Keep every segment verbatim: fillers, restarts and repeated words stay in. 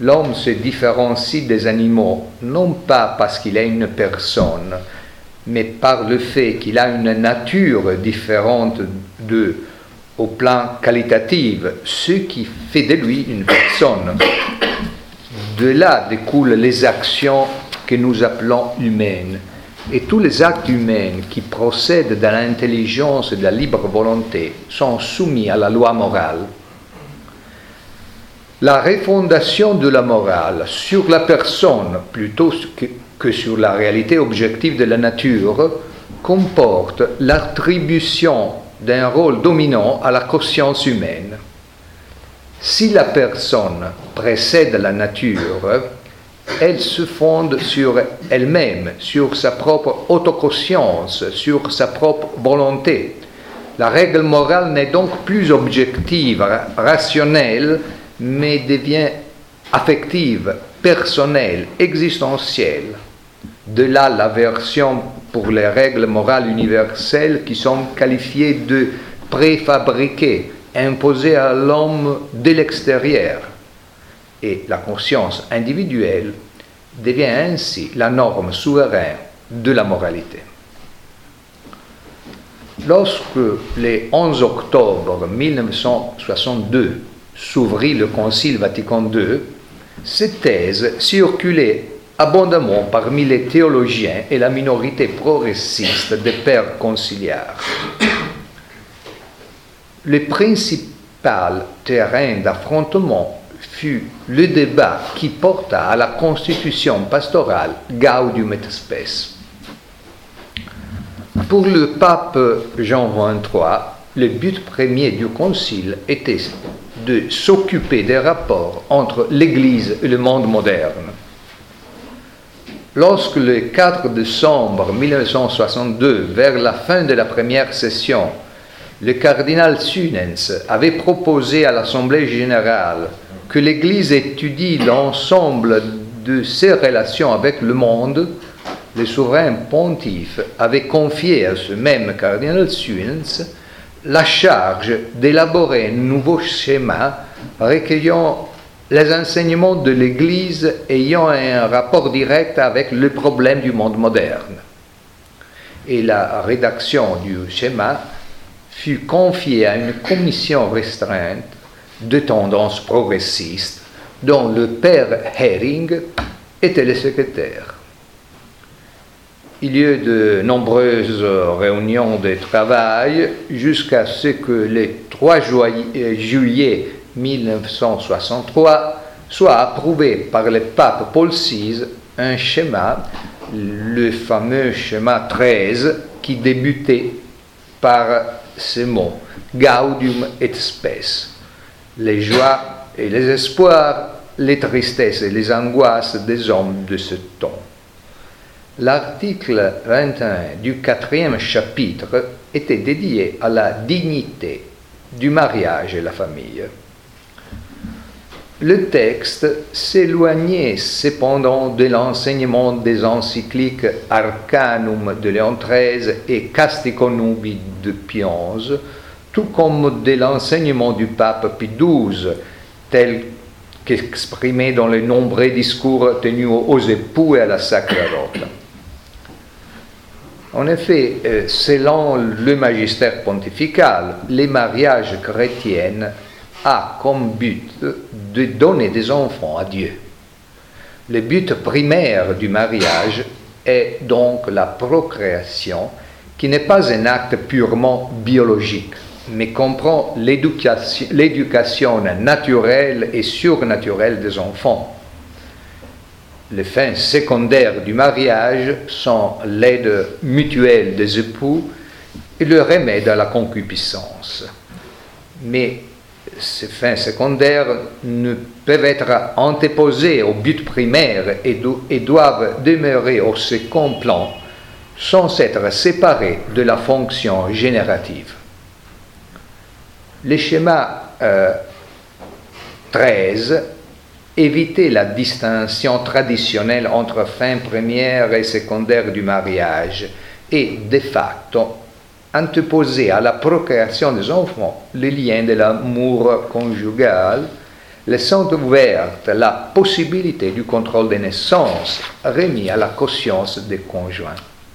l'homme se différencie des animaux, non pas parce qu'il est une personne, mais par le fait qu'il a une nature différente d'eux au plan qualitatif, ce qui fait de lui une personne. De là découlent les actions que nous appelons humaines. Et tous les actes humains qui procèdent de l'intelligence et de la libre volonté sont soumis à la loi morale. La refondation de la morale sur la personne plutôt que, que sur la réalité objective de la nature comporte l'attribution d'un rôle dominant à la conscience humaine. Si la personne précède la nature, elle se fonde sur elle-même, sur sa propre autoconscience, sur sa propre volonté. La règle morale n'est donc plus objective, rationnelle, mais devient affective, personnelle, existentielle. De là l'aversion pour les règles morales universelles qui sont qualifiées de préfabriquées, imposées à l'homme de l'extérieur. Et la conscience individuelle devient ainsi la norme souveraine de la moralité. Lorsque, le onze octobre mille neuf cent soixante-deux, s'ouvrit le Concile Vatican deux, cette thèse circulait abondamment parmi les théologiens et la minorité progressiste des pères conciliaires. Le principal terrain d'affrontement fut le débat qui porta à la constitution pastorale Gaudium et Spes. Pour le pape Jean vingt-trois, le but premier du concile était de s'occuper des rapports entre l'Église et le monde moderne. Lorsque le quatre décembre mille neuf cent soixante-deux, vers la fin de la première session, le cardinal Sunens avait proposé à l'Assemblée générale que l'Église étudie l'ensemble de ses relations avec le monde, le souverain pontife avait confié à ce même cardinal Sunens la charge d'élaborer un nouveau schéma recueillant les enseignements de l'Église ayant un rapport direct avec le problème du monde moderne. Et la rédaction du schéma fut confiée à une commission restreinte de tendance progressiste dont le père Hering était le secrétaire. Il y eut de nombreuses réunions de travail jusqu'à ce que le trois juillet mille neuf cent soixante-trois soit approuvé par le pape Paul six un schéma, le fameux schéma treize, qui débutait par ces mots « Gaudium et Spes », les joies et les espoirs, les tristesses et les angoisses des hommes de ce temps. L'article vingt et un du quatrième chapitre était dédié à la dignité du mariage et la famille. Le texte s'éloignait cependant de l'enseignement des encycliques Arcanum de Léon treize et Castico Nubi de Pie onze, tout comme de l'enseignement du pape Pie douze, tel qu'exprimé dans les nombreux discours tenus aux époux et à la Sacrarote. En effet, selon le magistère pontifical, les mariages chrétiens a comme but de donner des enfants à Dieu. Le but primaire du mariage est donc la procréation, qui n'est pas un acte purement biologique, mais comprend l'éducation, l'éducation naturelle et surnaturelle des enfants. Les fins secondaires du mariage sont l'aide mutuelle des époux et le remède à la concupiscence. Mais ces fins secondaires ne peuvent être antéposées au but primaire et, do- et doivent demeurer au second plan sans être séparées de la fonction générative. Le schéma euh, treize évitait la distinction traditionnelle entre fin première et secondaire du mariage et, de facto, anteposer à la procréation des enfants les liens de l'amour conjugal laissant ouverte la possibilité du contrôle des naissances remis à la conscience des conjoints.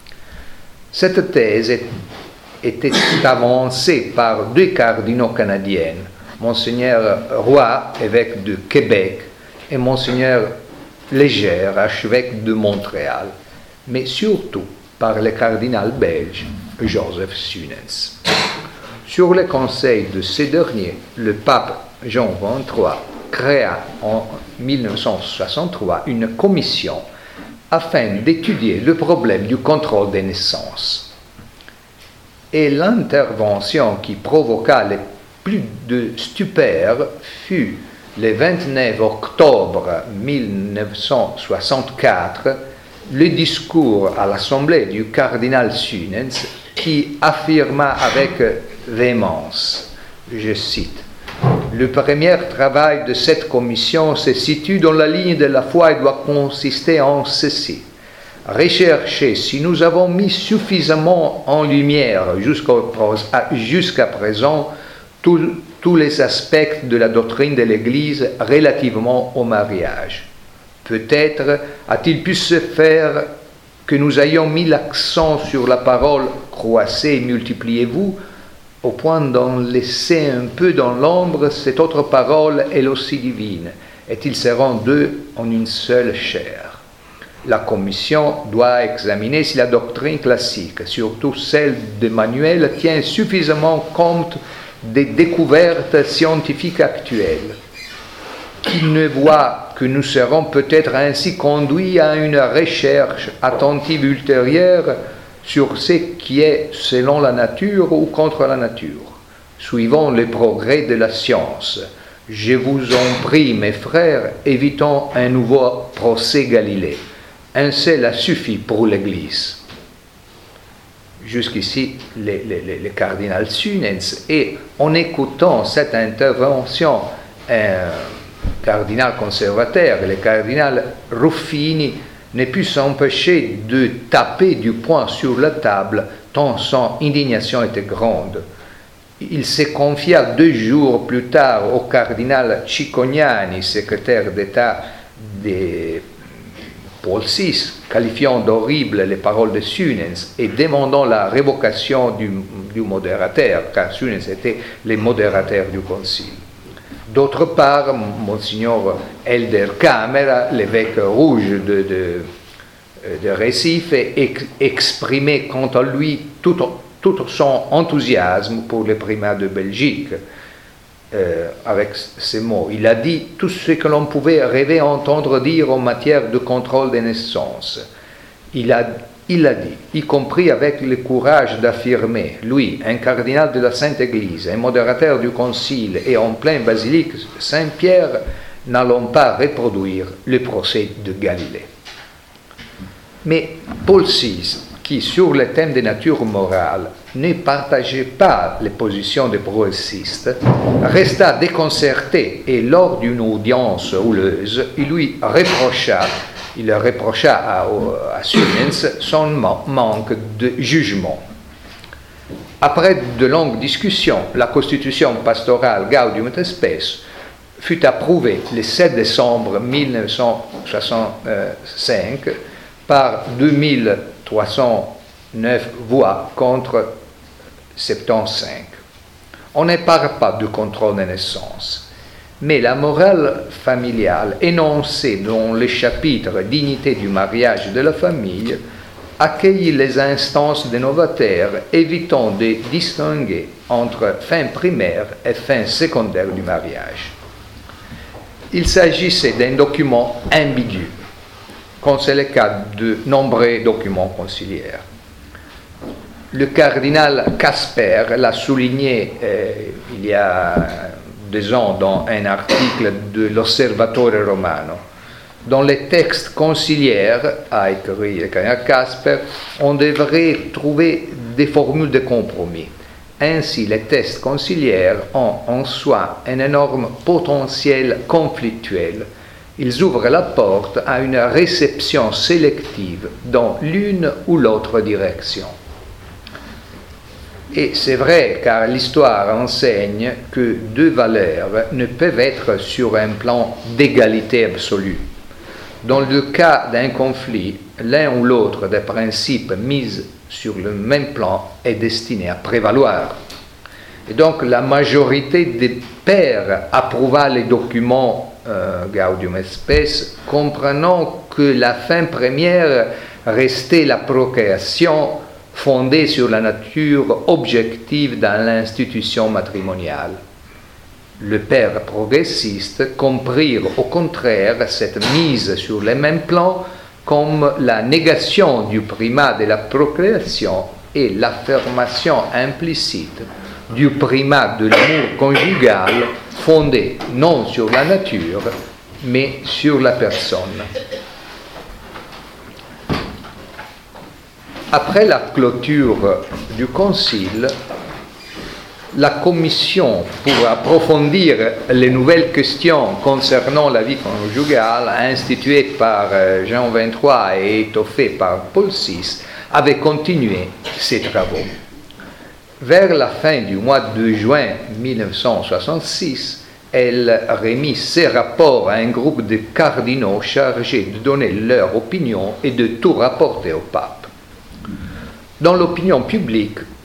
Cette thèse était avancée par deux cardinaux canadiens, Monseigneur Roy, évêque de Québec, et Monseigneur Léger, archevêque de Montréal, mais surtout par le cardinal belge Joseph Suenens. Sur le conseil de ces derniers, le pape Jean vingt-trois créa en mille neuf cent soixante-trois une commission afin d'étudier le problème du contrôle des naissances. Et l'intervention qui provoqua le plus de stupeur fut le vingt-neuf octobre mille neuf cent soixante-quatre, le discours à l'Assemblée du cardinal Suenens qui affirma avec véhémence, je cite, « Le premier travail de cette commission se situe dans la ligne de la foi et doit consister en ceci. Rechercher si nous avons mis suffisamment en lumière jusqu'à présent tous, tous les aspects de la doctrine de l'Église relativement au mariage. Peut-être a-t-il pu se faire que nous ayons mis l'accent sur la parole « croissez et multipliez-vous » au point d'en laisser un peu dans l'ombre cette autre parole, elle aussi divine, et ils seront deux en une seule chair. La commission doit examiner si la doctrine classique, surtout celle d'Emmanuel, tient suffisamment compte des découvertes scientifiques actuelles, qui ne voit que nous serons peut-être ainsi conduits à une recherche attentive ultérieure sur ce qui est selon la nature ou contre la nature. Suivons les progrès de la science. Je vous en prie, mes frères, évitons un nouveau procès Galilée. Un seul a suffi pour l'Église. Jusqu'ici, le, le, le cardinal Suenens, et en écoutant cette intervention, un cardinal conservateur, le cardinal Ruffini, ne put s'empêcher de taper du poing sur la table, tant son indignation était grande. Il se confia deux jours plus tard au cardinal Cicognani, secrétaire d'État de Paul six, qualifiant d'horribles les paroles de Suenens et demandant la révocation du, du modérateur, car Suenens était le modérateur du concile. D'autre part, Monseigneur Elder Camera, l'évêque rouge de, de, de Recife, ex, exprimait quant à lui tout, tout son enthousiasme pour le primat de Belgique. Euh, avec ces mots, il a dit tout ce que l'on pouvait rêver entendre dire en matière de contrôle des naissances. Il a, il a dit, y compris avec le courage d'affirmer, lui, un cardinal de la Sainte Église, un modérateur du Concile et en plein basilique Saint-Pierre, n'allons pas reproduire le procès de Galilée. Mais Paul six, qui sur le thème de nature morale ne partageait pas les positions des progressistes, resta déconcerté et lors d'une audience houleuse, il lui reprocha, il reprocha à, à Suenens son manque de jugement. Après de longues discussions, la constitution pastorale Gaudium et Spes fut approuvée le sept décembre mille neuf cent soixante-cinq par deux mille trois cent neuf voix contre soixante-quinze. On ne parle pas de contrôle des naissances, mais la morale familiale énoncée dans le chapitre « Dignité du mariage et de la famille » accueille les instances des novataires, évitant de distinguer entre fin primaire et fin secondaire du mariage. Il s'agissait d'un document ambigu, comme c'est le cas de nombreux documents conciliaires. Le cardinal Casper l'a souligné euh, il y a deux ans dans un article de l'Osservatore Romano. Dans les textes conciliaires, a écrit le cardinal Casper, on devrait trouver des formules de compromis. Ainsi, les textes conciliaires ont en soi un énorme potentiel conflictuel. Ils ouvrent la porte à une réception sélective dans l'une ou l'autre direction. Et c'est vrai, car l'histoire enseigne que deux valeurs ne peuvent être sur un plan d'égalité absolue. Dans le cas d'un conflit, l'un ou l'autre des principes mis sur le même plan est destiné à prévaloir. Et donc la majorité des pairs approuva les documents euh, Gaudium et Spes, comprenant que la fin première restait la procréation fondée sur la nature objective dans l'institution matrimoniale. Les pères progressistes comprirent au contraire cette mise sur le même plan comme la négation du primat de la procréation et l'affirmation implicite du primat de l'amour conjugal fondé non sur la nature mais sur la personne. Après la clôture du concile, la commission pour approfondir les nouvelles questions concernant la vie conjugale, instituée par Jean vingt-trois et étoffée par Paul six, avait continué ses travaux. Vers la fin du mois de juin mille neuf cent soixante-six, elle remit ses rapports à un groupe de cardinaux chargés de donner leur opinion et de tout rapporter au pape. Dans l'opinion publique,